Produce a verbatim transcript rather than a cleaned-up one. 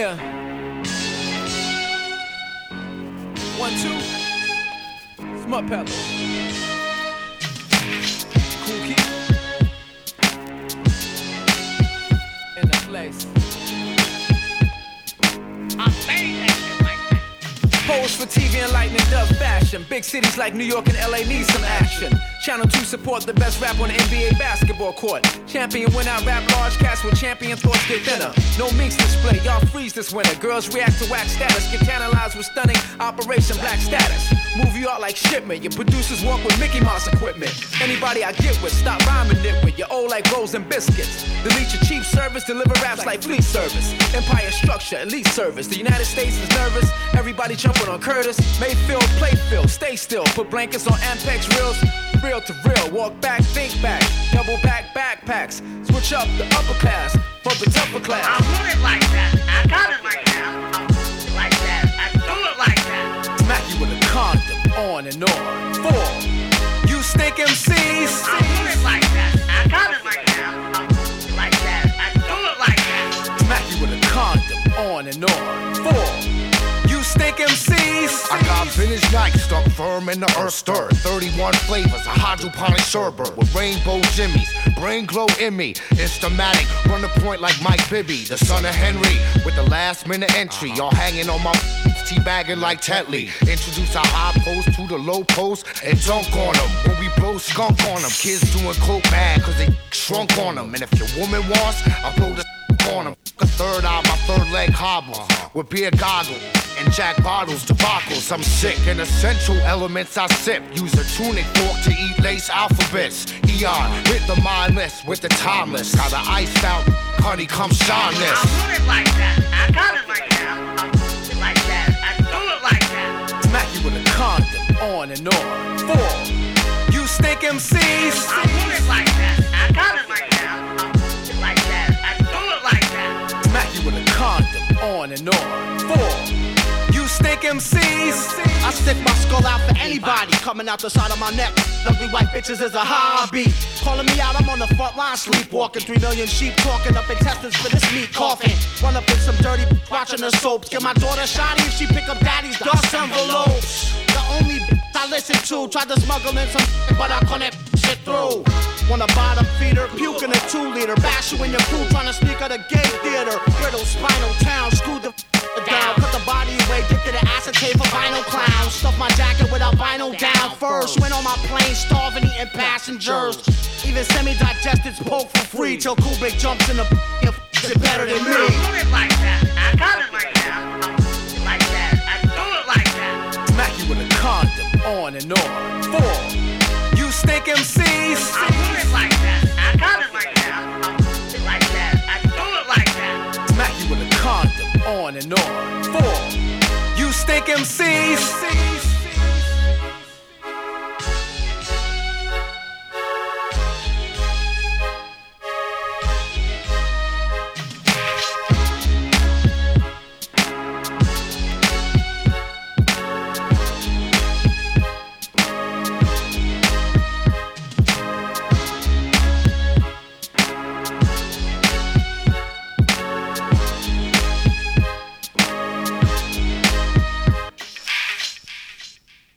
Yeah. One, two. Smut Pepper. Cool Key. In the place. I'm saying that shit like that. Pose for T V and lightning dove fashion. Big cities like New York and L A need some action. Channel two support the best rap on the N B A basketball court. Champion win out rap large cats with champion thoughts get thinner. No minks display, y'all freeze this winter. Girls react to wax status, get analyzed with stunning Operation Black status. Move you out like shipment, your producers walk with Mickey Mouse equipment. Anybody I get with, stop rhyming it with. You're old like rolls and biscuits. Delete your cheap service, deliver raps like fleet service. Empire structure, elite service. The United States is nervous, everybody jumping on Curtis. Mayfield, Playfield, stay still. Put blankets on Ampex reels. Real to real, walk back, think back. Double back backpacks. Switch up the upper class for the tougher class. I want it like that. I got it like that. I want it like that. I do it like that. Smack you with a condom, on and on. Four, you stink M Cs. I want it like that. I got it like that. I want it like that. I do it like that. Smack you with a condom, on and on. Four, you stink M Cs. I got vintage Nike stuck firm in the earth stir. thirty-one flavors, a hydroponic sherbet with rainbow jimmies. Brain glow in me, instamatic. Run the point like Mike Bibby, the son of Henry. With the last minute entry, y'all hanging on my teabagging like Tetley. Introduce our high post to the low post and dunk on them. When we blow skunk on them, kids doing coke bad cause they shrunk on them. And if your woman wants, I blow the on them. A third eye, my third leg hobbles with beer goggles and jack bottles, debacles. I'm sick and essential elements I sip. Use a tunic fork to eat lace alphabets. Eon hit the mindless with the timeless. How the iced out honey come shineless. I want it like that. I got it like that. I want it like that. I do it like that. Smack you with a condom, on and on. Four, you stink M Cs. I want it like that. I got it like that. I want it like that. I do it like that. Smack you with a condom, on and on. Four, you stink M Cs. I stick my skull out for anybody coming out the side of my neck. Ugly white bitches is a hobby. Calling me out, I'm on the front line, sleepwalking. Three million sheep talking up intestines for this meat coughing. Run up in some dirty watching the soaps. Get my daughter shoddy if she pick up daddy's dust envelopes. The only I listen to tried to smuggle in some but I couldn't shit through. Want a bottom feeder, puke in a two liter. Bash you in your crew trying to sneak out a gay theater. Brittle, spinal town, screw the down, put the body away, get to the acetate for vinyl clowns. Stuff my jacket with albino down first. Went on my plane, starving, eating passengers. Even semi-digesteds poke for free till Kubik jumps in the